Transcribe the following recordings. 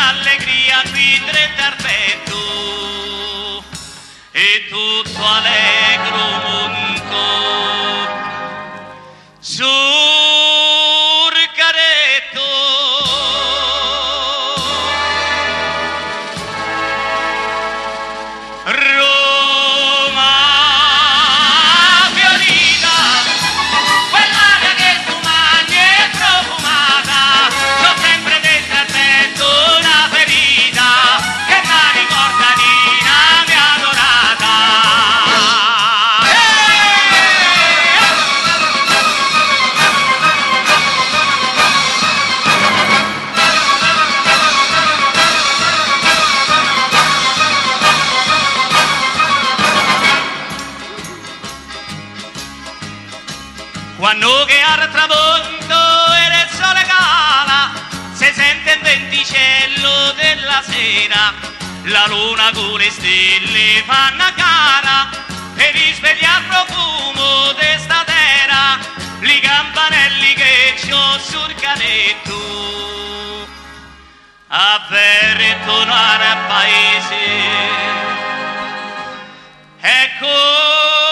d'allegria qui dritto al petto e tutto allegro monto sul caretto. Quando che al tramonto e il sole cala, si sente il venticello della sera, la luna con le stelle fanno a cara, e risveglia il profumo di sta terra, li campanelli che c'ho sul canetto, a per tornare al paese. Ecco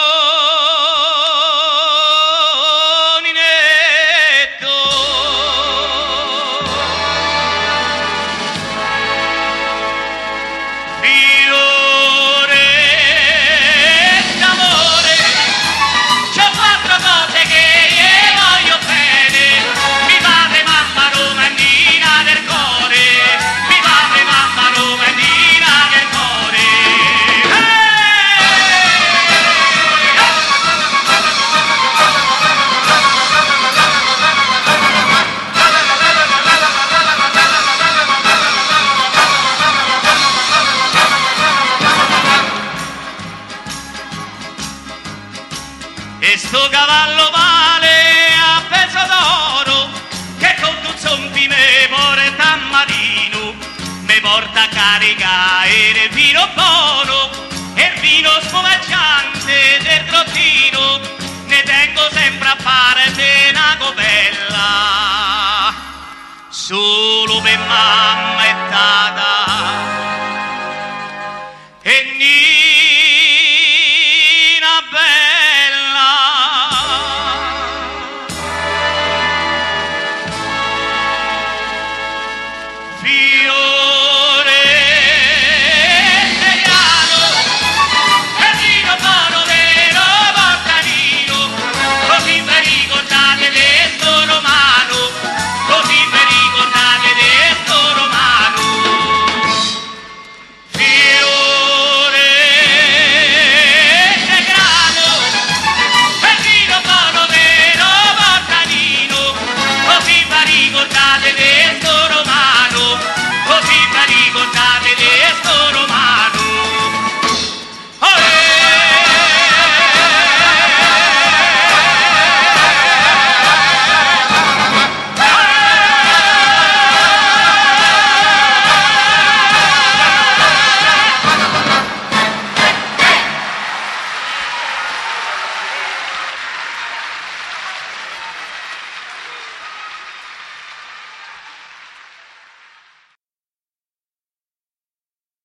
e sto cavallo vale a peso d'oro che con un zombi me porta a Marino, me porta a caricare il vino buono e il vino spumeggiante del grottino, ne tengo sempre a parte una copella solo per mamma e